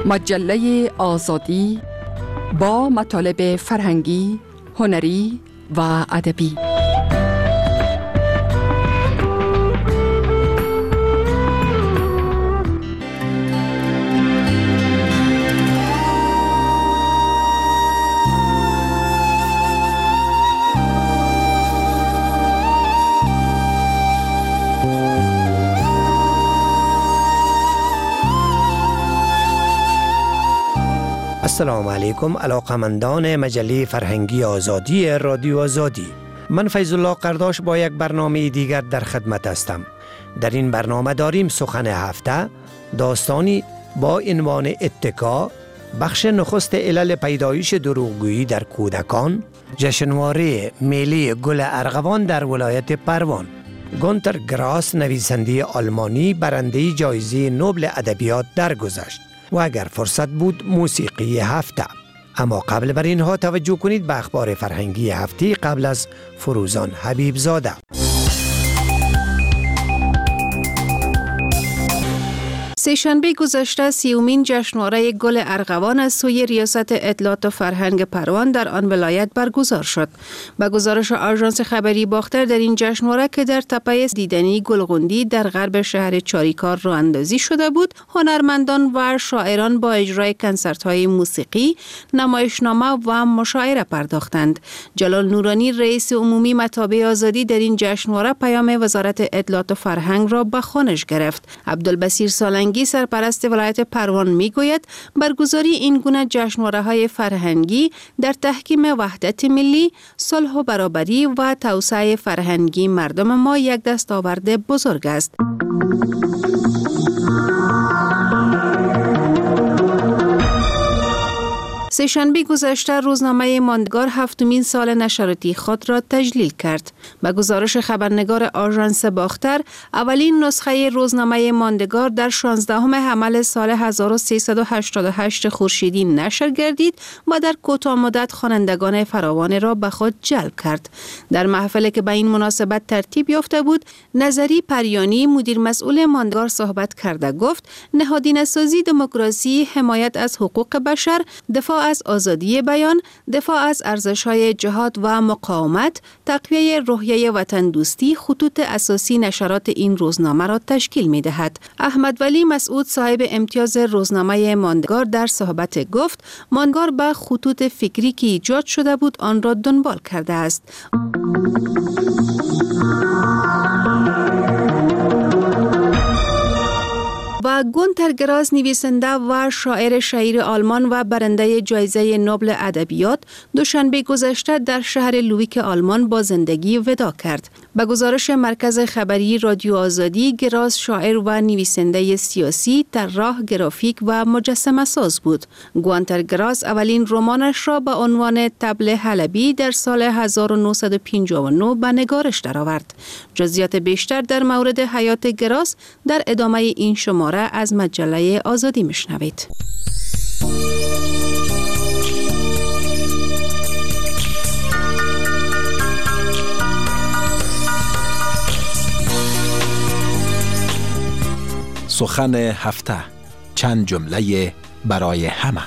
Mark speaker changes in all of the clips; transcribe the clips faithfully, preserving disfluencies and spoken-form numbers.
Speaker 1: مجله آزادی با مطالب فرهنگی، هنری و ادبی.
Speaker 2: السلام علیکم علاقمندان مجله فرهنگی آزادی رادیو آزادی. من فیض الله قرداش با یک برنامه دیگر در خدمت هستم. در این برنامه داریم سخن هفته، داستانی با عنوان اتکا، بخش نخست علل پیدایش دروغگویی در کودکان، جشنواره میله گل ارغوان در ولایت پروان. گونتر گراس نویسنده آلمانی برنده جایزه نوبل ادبیات درگذشت و اگر فرصت بود موسیقی هفته. اما قبل بر اینها توجه کنید به اخبار فرهنگی هفته قبل از فروزان حبیب زاده.
Speaker 3: سه‌شنبه گذشته سیومین جشنواره گل ارغوان از سوی ریاست اطلاعات و فرهنگ پروان در آن ولایت برگزار شد. با گزارش آژانس خبری باختر، در این جشنواره که در تپه دیدنی گلغوندی در غرب شهر چاریکار راه اندازی شده بود، هنرمندان و شاعران با اجرای کنسرت‌های موسیقی، نمایشنامه و مشاعره پرداختند. جلال نورانی رئیس عمومی مطابع آزادی در این جشنواره پیام وزارت اطلاعات و فرهنگ را به خوانش گرفت. عبدالبصیر سالنگی سرپرست ولایت پروان میگوید برگزاری این گونه جشنواره‌های فرهنگی در تحکیم وحدت ملی، صلح و برابری و توسعه فرهنگی مردم ما یک دستاورد بزرگ است. سه‌شنبه گذشته روزنامه ماندگار هفتمین سال نشراتی خود را تجلیل کرد. به گزارش خبرنگار آژانس باختر، اولین نسخه روزنامه ماندگار در شانزدهم حمل سال هزار و سیصد و هشتاد و هشت خورشیدی نشر گردید و در کوتاه مدت خوانندگان فراوان را به خود جلب کرد. در محفلی که به این مناسبت ترتیب یافته بود، نظری پریانی مدیر مسئول ماندگار صحبت کرده گفت نهادینه سازی دموکراسی، حمایت از حقوق بشر، دفاع از آزادی بیان، دفاع از ارزش‌های جهاد و مقاومت، تقویه روحیه وطن دوستی خطوط اساسی نشرات این روزنامه را تشکیل می‌دهد. احمد ولی مسعود صاحب امتیاز روزنامه ماندگار در صحبت گفت ماندگار به خطوط فکری که ایجاد شده بود آن را دنبال کرده است. و گونتر گراس نویسنده و شاعر شهیر آلمان و برنده جایزه نوبل ادبیات دوشنبه گذشته در شهر لویک آلمان با زندگی وداع کرد. به گزارش مرکز خبری رادیو آزادی، گراس شاعر و نویسنده سیاسی، طراح گرافیک و مجسمه ساز بود. گونتر گراس اولین رمانش را به عنوان طبل حلبی در سال هزار و نهصد و پنجاه و نه به نگارش درآورد. جزئیات بیشتر در مورد حیات گراس در ادامه این شماره از مجله آزادی میشنوید.
Speaker 4: سخن هفته، چند جمله برای همه.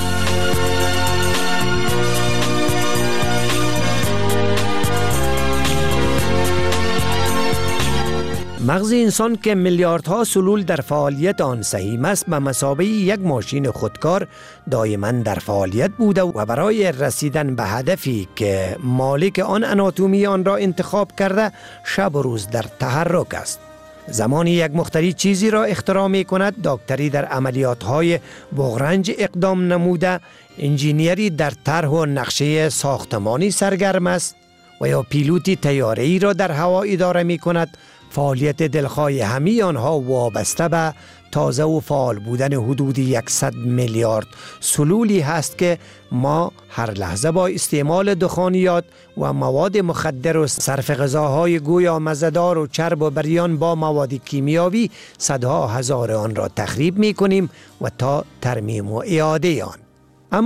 Speaker 2: مغز انسان که میلیاردها سلول در فعالیت آن سهیم است به مثابه یک ماشین خودکار دائما در فعالیت بوده و برای رسیدن به هدفی که مالک آن اناتومی آن را انتخاب کرده شب و روز در تحرک است. زمانی یک مخترع چیزی را اختراع می کند، دکتری در عملیات‌های بغرنج اقدام نموده، انجینیری در طرح و نقشه ساختمانی سرگرم است و یا پیلوتی طیاره‌ای را در هوا اداره می کند. فعالیت دلخواه همه آنها وابسته به تازه و فعال بودن حدود صد میلیارد سلولی هست که ما هر لحظه با استعمال دخانیات و مواد مخدر و صرف غذاهای گویا مزه‌دار و چرب و بریان با مواد کیمیاوی صدها هزار آن را تخریب می کنیم و تا ترمیم و اعاده آن. اما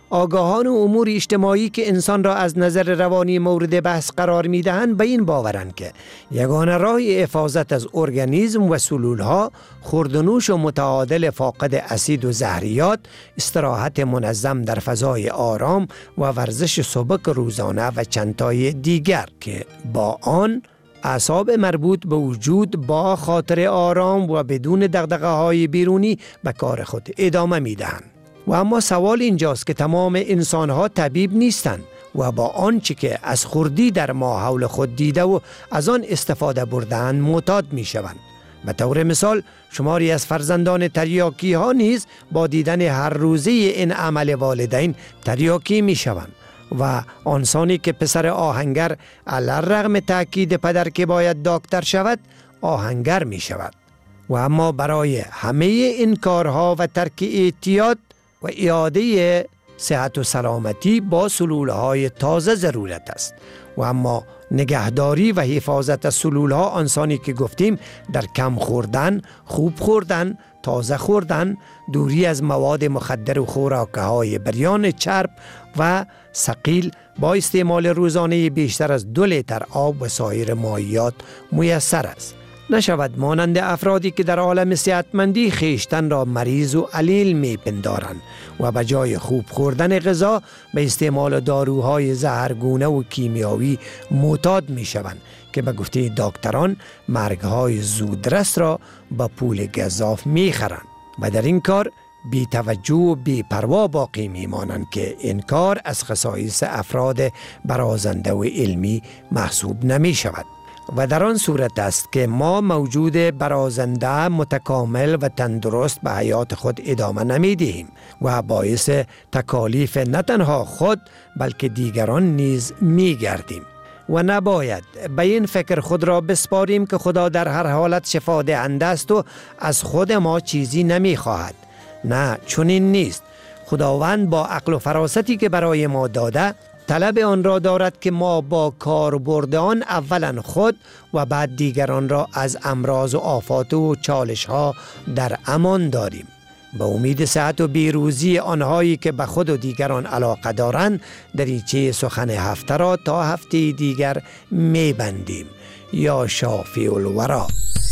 Speaker 2: آگاهان امور اجتماعی که انسان را از نظر روانی مورد بحث قرار می دهند به این باورند که یگانه راه حفاظت از ارگانیسم و سلولها خوردنوش و متعادل فاقد اسید و زهریات، استراحت منظم در فضای آرام و ورزش سبک روزانه و چندتای دیگر که با آن اعصاب مربوط به وجود با خاطر آرام و بدون دغدغه‌های بیرونی به کار خود ادامه می دهند. و اما سوال اینجاست که تمام انسان‌ها طبیب نیستند و با آنچه که از خوردی در ما حول خود دیده و از آن استفاده بردند معتاد می شوند. به طور مثال شماری از فرزندان تریاکی ها نیز با دیدن هر روزه این عمل والدین تریاکی می شوند و آنسانی که پسر آهنگر علی‌الرغم تأکید پدر که باید دکتر شود آهنگر می شود. و اما برای همه این کارها و ترک اعتیاد و اعاده صحت و سلامتی با سلولهای تازه ضرورت است. و اما نگهداری و حفاظت از سلولها آنسانی که گفتیم در کم خوردن، خوب خوردن، تازه خوردن، دوری از مواد مخدر و خوراکهای بریان چرب و ثقیل با استعمال روزانه بیشتر از دو لیتر آب و سایر مایعات میسر است. نشود مانند افرادی که در عالم صحتمندی خیشتن را مریض و علیل می پندارند و به جای خوب خوردن غذا به استعمال داروهای زهرگونه و کیمیاوی معتاد می شوند که به گفته دکتران مرگهای زودرس را با پول گزاف می خرند و در این کار بی توجه و بی پروا باقی می مانند که این کار از خصایص افراد برازنده و علمی محسوب نمی شود. و در آن صورت است که ما موجود برازنده متکامل و تندرست به حیات خود ادامه نمی دهیم و باعث تکالیف نه تنها خود بلکه دیگران نیز می گردیم. و نباید به این فکر خود را بسپاریم که خدا در هر حالت شفا دهنده است و از خود ما چیزی نمی خواهد. نه، چنین نیست. خداوند با عقل و فراستی که برای ما داده طلب آن را دارد که ما با کاربرد آن اولا خود و بعد دیگران را از امراض و آفات و چالش ها در امان داریم. به امید صحت و بیروزی آنهایی که به خود و دیگران علاقه دارند دریچه سخن هفته را تا هفته دیگر می بندیم. یا شافی الورا.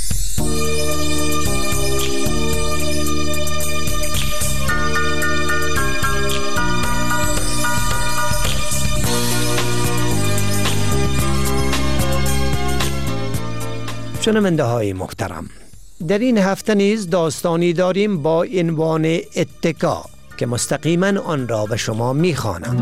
Speaker 2: شنونده های محترم، در این هفته نیز داستانی داریم با عنوان اتکا که مستقیما آن را به شما می‌خوانم.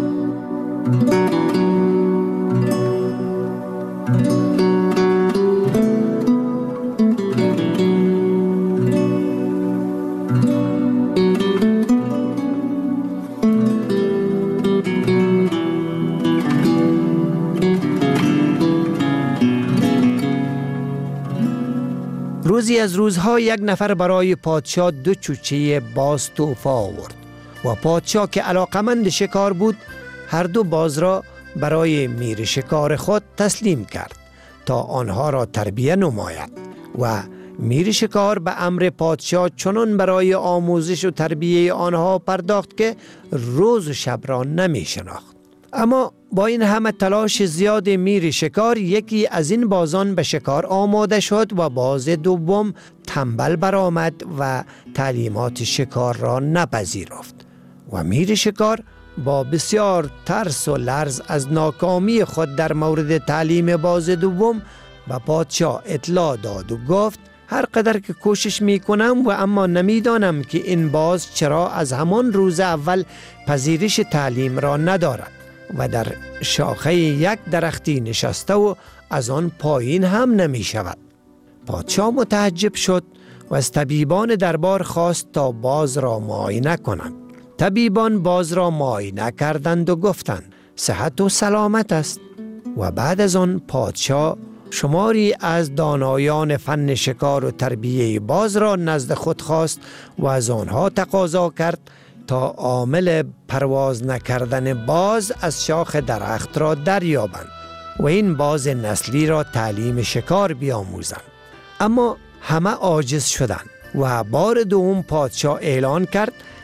Speaker 2: روزی از روزها یک نفر برای پادشاه دو چوچه باز تحفه آورد و پادشاه که علاقمند شکار بود هر دو باز را برای میر شکار خود تسلیم کرد تا آنها را تربیه نماید و میر شکار به امر پادشاه چنان برای آموزش و تربیه آنها پرداخت که روز و شب را نمی شناخت. اما با این همه تلاش زیاد میر شکار یکی از این بازان به شکار آماده شد و باز دوم تنبل برآمد و تعلیمات شکار را نپذیرفت و میر شکار با بسیار ترس و لرز از ناکامی خود در مورد تعلیم باز دوم به پادشاه اطلاع داد و گفت هر قدر که کوشش می کنم و اما نمیدانم که این باز چرا از همان روز اول پذیرش تعلیم را ندارد و در شاخه یک درختی نشسته و از آن پایین هم نمی شود. پادشاه متعجب شد و از طبیبان دربار خواست تا باز را معاینه کنند. طبیبان باز را معاینه کردند و گفتند صحت و سلامت است. و بعد از آن پادشاه شماری از دانایان فن شکار و تربیه باز را نزد خود خواست و از آنها تقاضا کرد تا عامل پرواز نکردن باز از شاخ درخت را دریابند و این باز نسلی را تعلیم شکار بیاموزند. اما همه عاجز شدند و بار دوم پادشاه اعلان کرد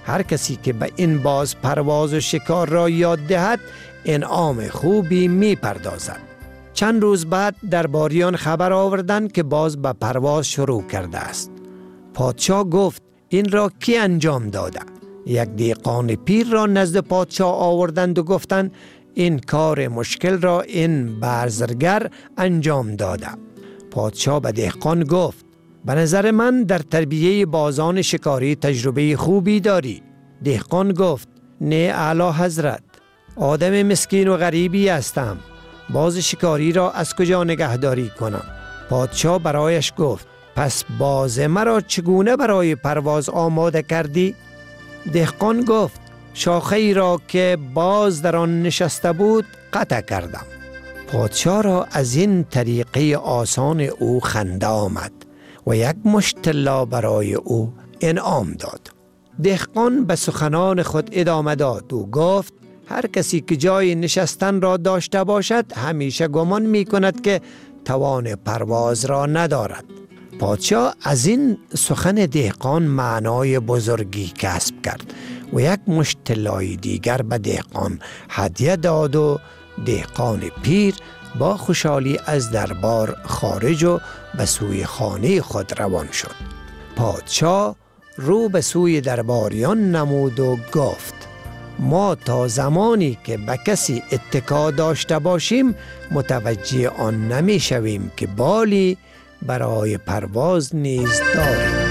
Speaker 2: هر کسی که به این باز پرواز و شکار را یاد دهد انعام خوبی می پردازد. چند روز بعد درباریان خبر آوردند که باز به پرواز شروع کرده است. پادشاه گفت این را کی انجام داده؟ یک دهقان پیر را نزد پادشاه آوردند و گفتند این کار مشکل را این بازرگر انجام داده. پادشاه به دهقان گفت به نظر من در تربیه بازان شکاری تجربه خوبی داری. دهقان گفت نه اعلی حضرت، آدم مسکین و غریبی هستم، باز شکاری را از کجا نگهداری کنم؟ پادشاه برایش گفت پس باز مرا چگونه برای پرواز آماده کردی؟ دهقان گفت شاخه ای را که باز در آن نشسته بود قطع کردم. پادشاه را از این طریقه آسان او خنده آمد و یک مشت طلا برای او انعام داد. دهقان به سخنان خود ادامه داد و گفت هر کسی که جای نشستن را داشته باشد همیشه گمان می کند که توان پرواز را ندارد. پادشاه از این سخن دهقان معنای بزرگی کسب کرد و یک مشت طلای دیگر به دهقان هدیه داد و دهقان پیر با خوشحالی از دربار خارج و به سوی خانه خود روان شد. پادشاه رو به سوی درباریان نمود و گفت ما تا زمانی که به کسی اتکا داشته باشیم متوجه آن نمی شویم که بالی برای پرواز نیز داریم.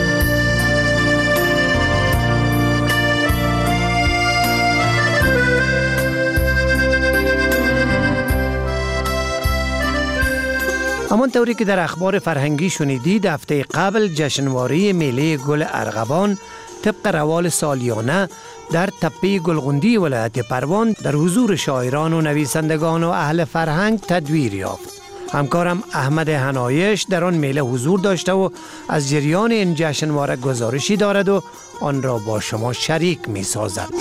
Speaker 2: همان طوری که در اخبار فرهنگی شنیدید، هفته قبل جشنواره میله گل ارغوان طبق روال سالیانه در تپه گلغندی ولایت پروان در حضور شاعران و نویسندگان و اهل فرهنگ تدویر یافت. همکارم احمد حنایش در آن میله حضور داشته و از جریان این جشنواره گزارشی دارد و آن را با شما شریک می سازد.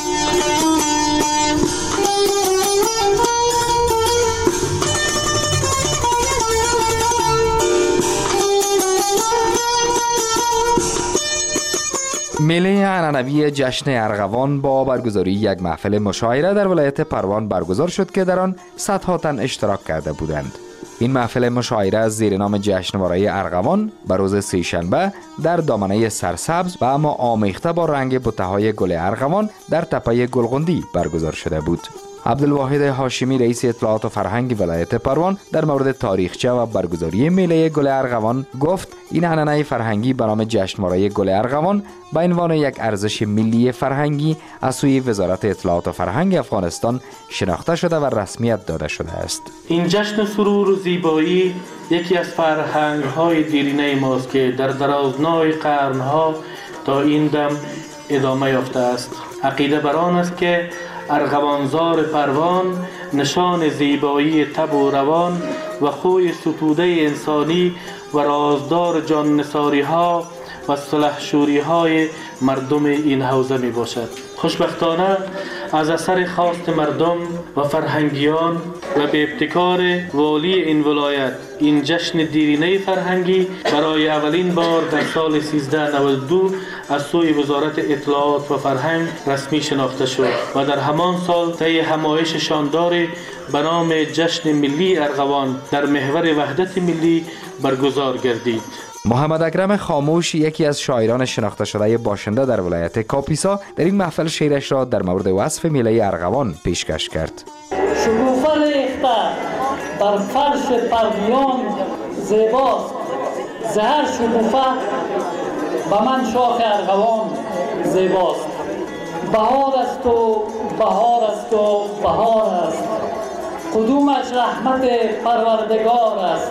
Speaker 5: میله عنعنوی جشن ارغوان با برگزاری یک محفل مشاعره در ولایت پروان برگزار شد که در آن صدها تن اشتراک کرده بودند. این محفل مشاعره زیر نام جشنواره ارغوان به روز سه‌شنبه در دامنه سرسبز و اما آمیخته با رنگ بوته‌های گل ارغوان در تپه گلغندی برگزار شده بود. عبدالواحد هاشمی رئیس اطلاعات و فرهنگ ولایت پروان در مورد تاریخچه و برگزاری میله گل ارغوان گفت این عنعنه فرهنگی به نام جشنواره گل ارغوان به عنوان یک ارزش ملی فرهنگی از سوی وزارت اطلاعات و فرهنگ افغانستان شناخته شده و رسمیت داده شده است.
Speaker 6: این جشن سرور و زیبایی یکی از فرهنگ‌های دیرینه ماست که در درازنای قرن‌ها تا این دم ادامه یافته است. عقیده بر آن است که ارغوانزار پروان نشان زیبایی طبع و روان و خوی ستوده انسانی و رازدار جان نثاری ها و سلحشوری های مردم این حوزه می باشد. خوشبختانه از اثر خواست مردم و فرهنگیان و به ابتکار والی این ولایت این جشن دیرینه فرهنگی برای اولین بار در سال سیزده نود و دو از سوی وزارت اطلاعات و فرهنگ رسمی شناخته شد و در همان سال طی همایش شانداری به نام جشن ملی ارغوان در محور وحدت ملی برگزار گردید.
Speaker 5: محمد اکرم خاموش یکی از شاعران شناخته شده باشنده در ولایت کاپیسا در این محفل شعرش را در مورد وصف میله ارغوان پیشکش کرد.
Speaker 7: شکوفه ریخته بر فرش پرویان زیباست، زهر شکوفه به من شاخ ارغوان زیباست. بهار است و بهار است و بهار است، قدومش رحمت پروردگار است.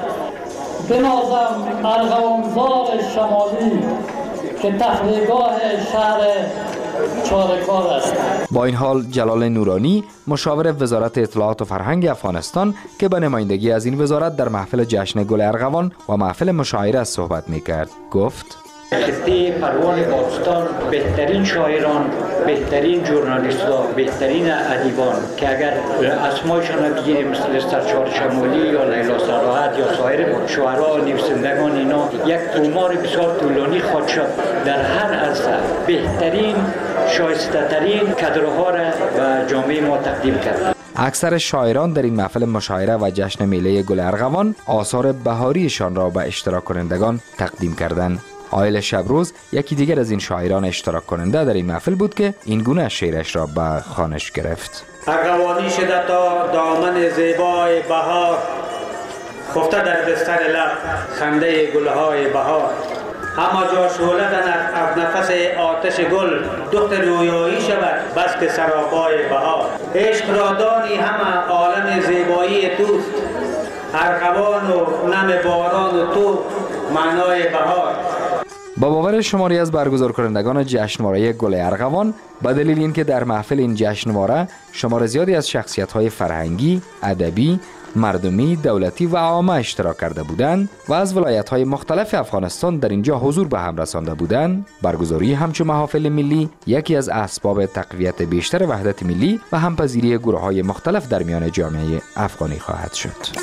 Speaker 7: بنازم ارغوانزار شمالی که تفریحگاه شهر چارکار است.
Speaker 5: با این حال جلال نورانی مشاور وزارت اطلاعات و فرهنگ افغانستان که به نمایندگی از این وزارت در محفل جشن گل ارغوان و محفل مشاعره صحبت میکرد گفت
Speaker 8: خطه پروان پاکستان بهترین شاعران، بهترین ژورنالیست‌ها، بهترین ادیبان که اگر اسمایشان بگیم مثل سرشار شمالی یا لیلا صلاحت یا سایر شعرا نویسندگان اینا یک تومار بسیار طولانی خواهد شد. در هر عرصه بهترین شایسته ترین کادرها را و جامعه ما تقدیم کرد.
Speaker 5: اکثر شاعران در این محفل مشاعره و جشن میله گل ارغوان آثار بهاریشان را به اشتراک کنندگان تقدیم کردند. آیل شبروز یکی دیگر از این شاعران اشتراک کننده در این محفل بود که این گونه شعرش را به خوانش گرفت.
Speaker 9: ارغوانی شده تا دامن زیبای بهار، خفته در بستر لب خنده گلهای بهار. همه جا شعله زند از نفس آتش گل، دخت رویایی شود بس که سراپای بهار. عشق را دانی همه عالم زیبایی توست، ارغوان و نم باران و تو معنای بهار.
Speaker 5: با باور شماری از برگزار کنندگان جشنواره گل ارغوان به دلیل اینکه در محفل این جشنواره شمار زیادی از شخصیت‌های فرهنگی، ادبی، مردمی، دولتی و عامه اشتراک کرده بودند و از ولایت‌های مختلف افغانستان در اینجا حضور به هم رسانده بودند، برگزاری همچون محافل ملی یکی از اسباب تقویت بیشتر وحدت ملی و همپذیری گروه‌های مختلف در میان جامعه افغانی خواهد شد.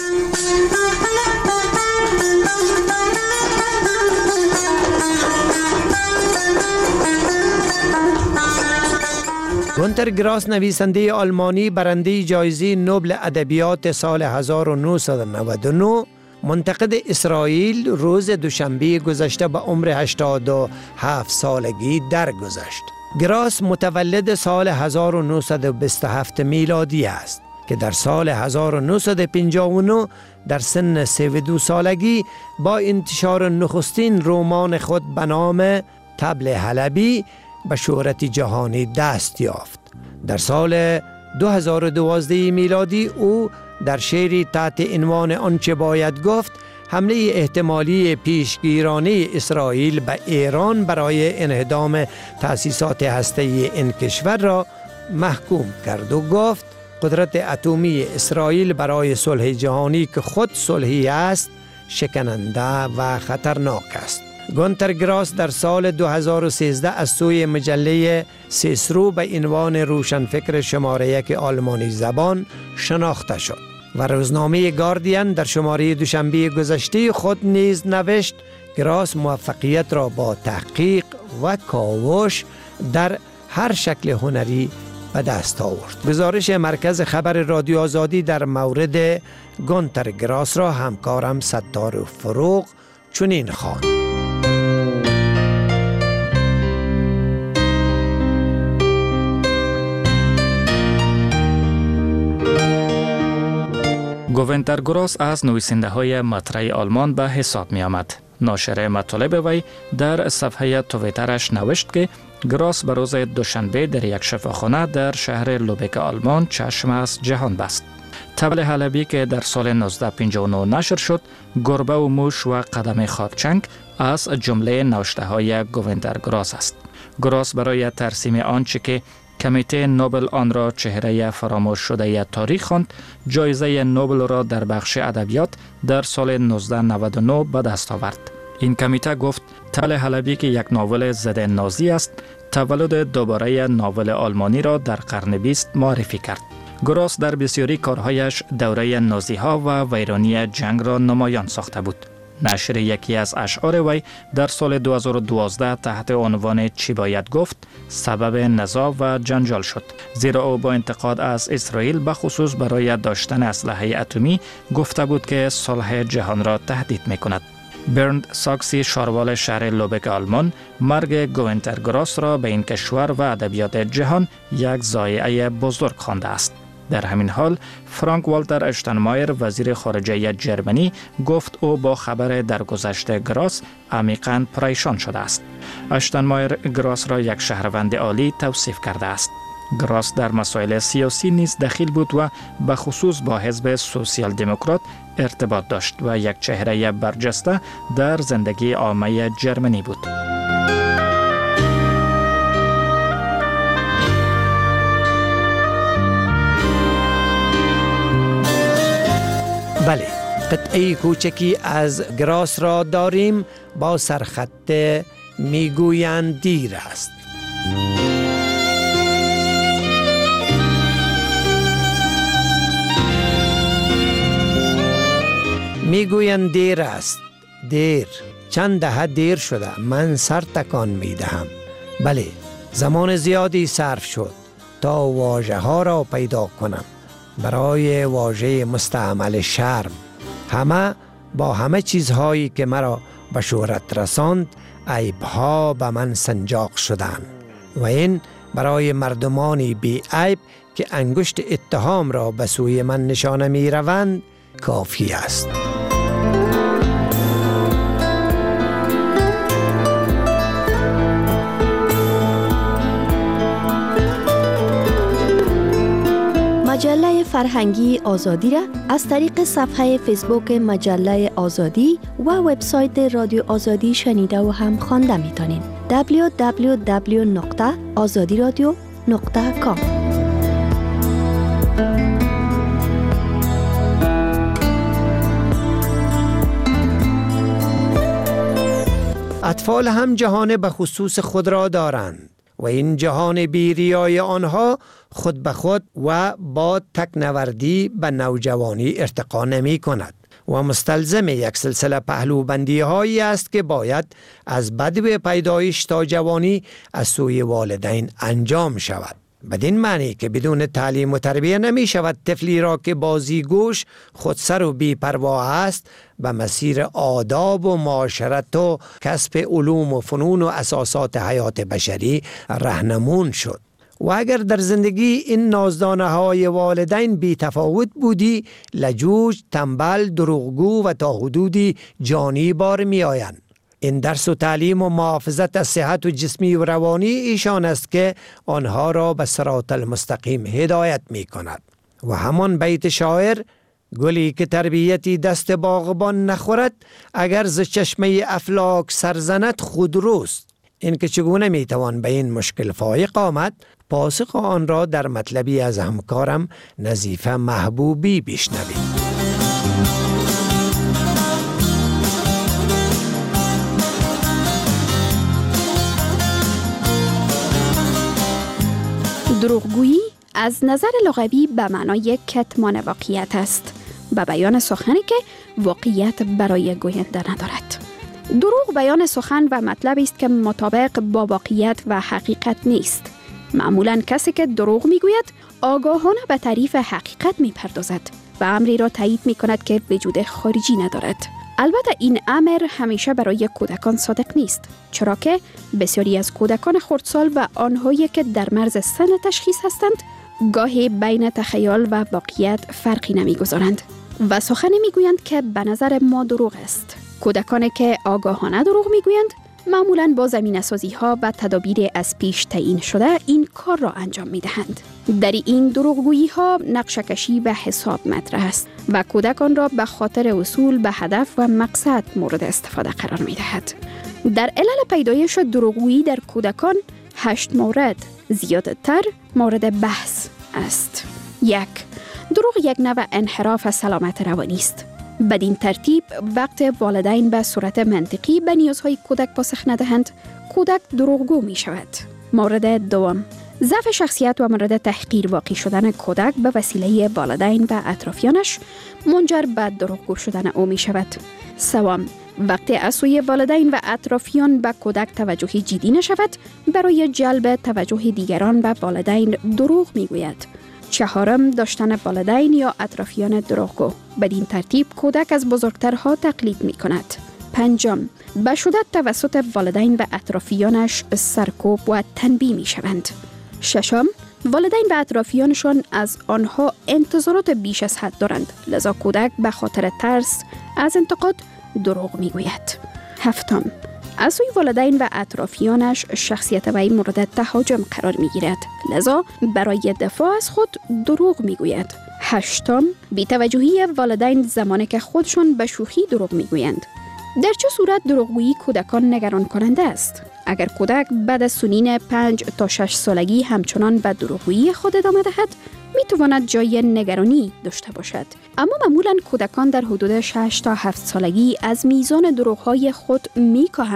Speaker 2: گونتر گراس نویسنده آلمانی برنده جایزه نوبل ادبیات سال هزار و نهصد و نود و نه منتقد اسرائیل روز دوشنبه گذشته به عمر هشتاد و هفت سالگی درگذشت. گراس متولد سال هزار و نهصد و بیست و هفت میلادی است که در سال هزار و نهصد و پنجاه و نه در سن سی و دو سالگی با انتشار نخستین رمان خود به نام طبل حلبی به شهرت جهانی دست یافت. در سال دو هزار و دوازده میلادی او در شعری تحت عنوان آنچه باید گفت حمله احتمالی پیشگیرانه اسرائیل به ایران برای انهدام تأسیسات هسته‌ای این کشور را محکوم کرد و گفت قدرت اتمی اسرائیل برای صلح جهانی که خود صلحی است شکننده و خطرناک است. گونتر گراس در سال دو هزار و سیزده از سوی مجله سیسرو به عنوان روشنفکر شماره یک آلمانی زبان شناخته شد و روزنامه گاردین در شماره دوشنبه گذشته خود نیز نوشت گراس موفقیت را با تحقیق و کاوش در هر شکل هنری به دست آورد. گزارش مرکز خبر رادیو آزادی در مورد گونتر گراس را همکارم ستار فروغ چنین خواند.
Speaker 10: گونتر گراس از نویسنده های مطرح آلمان به حساب می آمد. ناشر مطالب وی در صفحه تویترش نوشت که گراس به روز دوشنبه در یک شفاخانه در شهر لوبک آلمان چشم از جهان بست. طبل حلبی که در سال نوزده پنجاه و نه نشر شد، گربه و موش و قدم خاکچنگ از جمله نوشته های گونتر گراس است. گراس برای ترسیم آنچه که کمیته نوبل آن را چهره فراموش شده تاریخ خواند، جایزه نوبل را در بخش ادبیات در سال نوزده نود و نه به دست آورد. این کمیته گفت طبل حلبی که یک ناول ضد نازی است، تولد دوباره ناول آلمانی را در قرن بیست معرفی کرد. گراس در بسیاری کارهایش دوره نازی ها و ویرانی جنگ را نمایان ساخته بود. نشر یکی از اشعار وی در سال دو هزار و دوازده تحت عنوان چی باید گفت سبب نزاع و جنجال شد، زیرا او با انتقاد از اسرائیل به خصوص برای داشتن اسلحه اتمی گفته بود که صلح جهان را تهدید می کند. برند ساکسی شاروال شهر لوبک آلمان مرگ گونتر گراس را به این کشور و ادبیات جهان یک ضایعه بزرگ خوانده است. در همین حال فرانک والتر اشتنمایر وزیر خارجه جرمنی گفت او با خبر درگذشت گراس عمیقاً پریشان شده است. اشتنمایر گراس را یک شهروند عالی توصیف کرده است. گراس در مسائل سیاسی نیز دخیل بود و به خصوص با حزب سوسیال دموکرات ارتباط داشت و یک چهره برجسته در زندگی عامه جرمنی بود.
Speaker 2: بله، قطعه کوچکی از گراس را داریم با سرخط میگویند دیر است. میگویند دیر است. دیر. چند دهه دیر شده. من سر تکان میدهم. بله، زمان زیادی صرف شد تا واژه ها را پیدا کنم برای واژه مستعمل شرم. همه با همه چیزهایی که مرا به شهرت رساند عیبها به من سنجاق شدند و این برای مردمانی بی عیب که انگشت اتهام را به سوی من نشانه می روند کافی است.
Speaker 11: مجله فرهنگی آزادی را از طریق صفحه فیسبوک مجله آزادی و وبسایت رادیو آزادی شنیده و هم خوانده میتونین. دبلیو دبلیو دبلیو نقطه آزادی رادیو نقطه کام.
Speaker 2: اطفال هم جهان به خصوص خود را دارند و این جهان بیریای آنها خود به خود و با تکنوردی به نوجوانی ارتقا نمی کند و مستلزم یک سلسله پهلوبندی هایی است که باید از بدو پیدایش تا جوانی از سوی والدین انجام شود. بدین معنی که بدون تعلیم و تربیه نمی شود طفلی را که بازیگوش، خودسر و بی پروا است به مسیر آداب و معاشرت و کسب علوم و فنون و اساسات حیات بشری راهنمون شد. و اگر در زندگی این نازدانه های والدین بی تفاوت بودی، لجوج، تنبل، دروغگو و تا حدودی جانی بار می آیند. این درس و تعلیم و محافظت از صحت و جسمی و روانی ایشان است که آنها را به صراط المستقیم هدایت می کند. و همان بیت شاعر: گلی که تربیتی دست باغبان نخورد، اگر ز چشمه افلاک سرزند خودروست. این که چگونه می توان به این مشکل فایق آمد، پاسخ آن را در مطلبی از همکارم نظیفه محبوبی بشنوید.
Speaker 12: دروغگویی از نظر لغوی به معنای کتمان واقعیت است، به بیان سخنی که واقعیت برای گوینده ندارد. دروغ بیان سخن و مطلبی است که مطابق با واقعیت و حقیقت نیست. معمولاً کسی که دروغ میگوید آگاهانه به تعریف حقیقت میپردازد و امری را تایید میکند که وجود خارجی ندارد. البته این امر همیشه برای کودکان صادق نیست، چرا که بسیاری از کودکان خردسال و آنهایی که در مرز سن تشخیص هستند گاهی بین تخیل و واقعیت فرقی نمیگذارند و سخنی میگویند که به نظر ما دروغ است. کودکانی که آگاهانه دروغ میگویند معمولاً با زمینه‌سازی ها و تدابیر از پیش تعیین شده این کار را انجام میدهند. در این دروغگویی ها نقشه‌کشی و حساب مطرح است و کودکان را به خاطر وصول به هدف و مقصد مورد استفاده قرار میدهد. در علل پیدایش دروغگویی در کودکان هشت مورد زیادتر مورد بحث است. یک، دروغ یک نوع انحراف سلامت روانی است. بدین ترتیب وقت والدین به صورت منطقی به نیازهای کودک پاسخ ندهند، کودک دروغگو می شود. مورد دوم، ضعف شخصیت و مورد تحقیر واقع شدن کودک به وسیله والدین و اطرافیانش منجر به دروغگو شدن او می شود. سوم، وقتی از سوی والدین و اطرافیان به کودک توجهی جدی نشود، برای جلب توجه دیگران به والدین دروغ می گوید. چهارم، داشتن والدین یا اطرافیان دروغگو. بدین ترتیب کودک از بزرگترها تقلید می کند. پنجم، به شدت توسط والدین و اطرافیانش سرکوب و تنبیه می شوند. ششم، والدین و اطرافیانشان از آنها انتظارات بیش از حد دارند، لذا کودک به خاطر ترس از انتقاد دروغ می گوید. هفتم، از سوی والدین و اطرافیانش شخصیت وی مورد تهاجم قرار می گیرد، لذا برای دفاع از خود دروغ می گوید. هشتم، بی‌توجهی والدین زمانی که خودشان به شوخی دروغ می گویند. در چه صورت دروغگویی کودکان نگران کننده است؟ اگر کودک بعد از سنین پنج تا شش سالگی همچنان به دروغگویی خود ادامه دهد، می تواند جای نگرانی داشته باشد. اما معمولاً کودکان در حدود شش تا هفت سالگی از میزان دروغ‌های خود می کاهند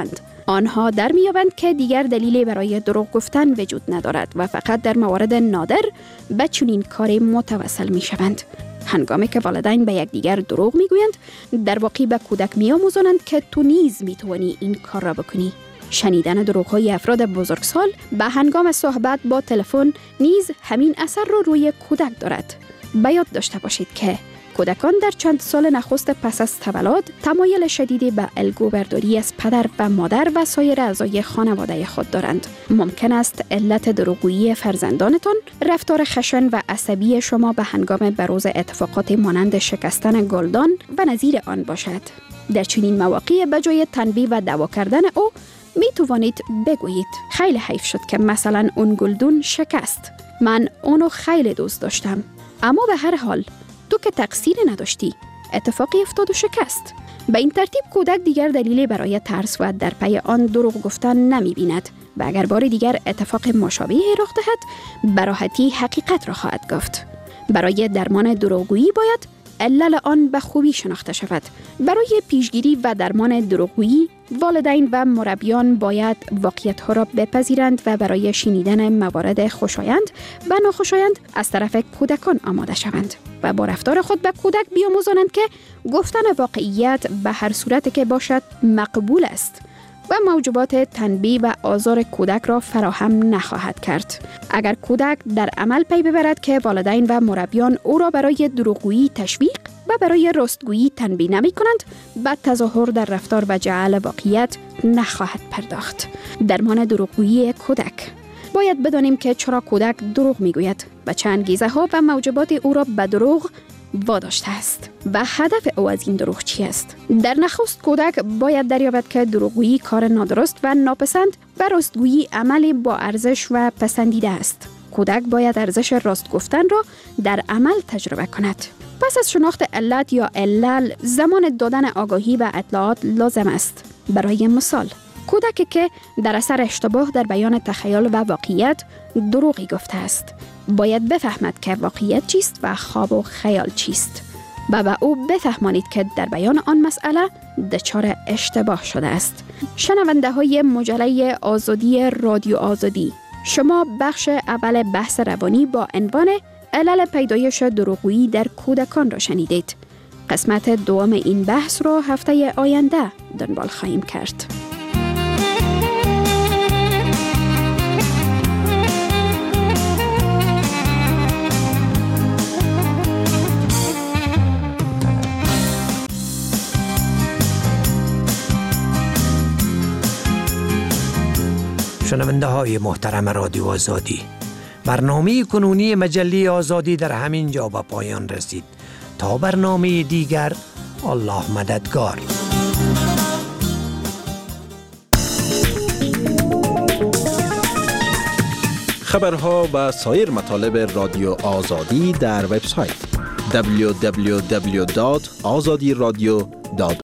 Speaker 12: آنها در می‌یابند که دیگر دلیلی برای دروغ گفتن وجود ندارد و فقط در موارد نادر به چنین کاری متوسل می‌شوند. هنگامی که والدین به یکدیگر دروغ میگویند، در واقع به کودک می‌آموزانند که تو نیز می‌توانی این کار را بکنی. شنیدن دروغ‌های افراد بزرگسال به هنگام صحبت با تلفن نیز همین اثر را رو روی کودک دارد. به یاد داشته باشید که کودکان در چند سال نخست پس از تولد تمایل شدیدی به الگو برداری از پدر و مادر و سایر اعضای خانواده خود دارند. ممکن است علت دروغگویی فرزندانتان رفتار خشن و عصبی شما به هنگام بروز اتفاقات مانند شکستن گلدان و نظیر آن باشد. در چنین مواقع به جای تنبیه و دعوا کردن او می توانید بگویید خیلی حیف شد که مثلا اون گلدون شکست. من اونو خیلی دوست داشتم. اما به هر حال تو که تقصیری نداشتی، اتفاقی افتاد و شکست. به این ترتیب کودک دیگر دلیلی برای ترس و در پی آن دروغ گفتن نمی بیند و اگر بار دیگر اتفاق مشابهی رخ دهد، به راحتی حقیقت را خواهد گفت. برای درمان دروغگویی باید علل آن به خوبی شناخته شود. برای پیشگیری و درمان دروغگویی، والدین و مربیان باید واقعیت‌ها را بپذیرند و برای شنیدن موارد خوشایند و ناخوشایند از طرف کودکان آماده شوند و با رفتار خود به کودک بیاموزانند که گفتن واقعیت به هر صورت که باشد مقبول است و موجبات تنبیه و آزار کودک را فراهم نخواهد کرد. اگر کودک در عمل پی ببرد که والدین و مربیان او را برای دروغگویی تشویق و برای راستگویی تنبیه نمی کنند، بعد تظاهر در رفتار و جعل واقعیت نخواهد پرداخت. درمان دروغگویی کودک. باید بدانیم که چرا کودک دروغ می گوید و چه انگیزه ها و موجبات او را به دروغ واداشته است و هدف او از این دروغ چی است. در نخست کودک باید دریابد که دروغگویی کار نادرست و ناپسند و راستگویی عملی با ارزش و پسندیده است. کودک باید ارزش راست گفتن را در عمل تجربه کند. پس از شناخت علت یا علل، زمان دادن آگاهی و اطلاعات لازم است. برای مثال، کودکی که در اثر اشتباه در بیان تخیل و واقعیت دروغی گفته است، باید بفهمد که واقعیت چیست و خواب و خیال چیست و به او بفهمانید که در بیان آن مسئله دچار اشتباه شده است. شنونده های مجله آزادی رادیو آزادی، شما بخش اول بحث روانی با عنوان علل پیدایش دروغگویی در کودکان را شنیدید. قسمت دوم این بحث را هفته آینده دنبال خواهیم کرد.
Speaker 2: شنونده های محترم رادیو آزادی، برنامه کنونی مجله آزادی در همین جا به پایان رسید. تا برنامه دیگر، الله مددگار.
Speaker 4: خبرها و سایر مطالب رادیو آزادی در وبسایت دبلیو دبلیو دبلیو دات آزادی رادیو دات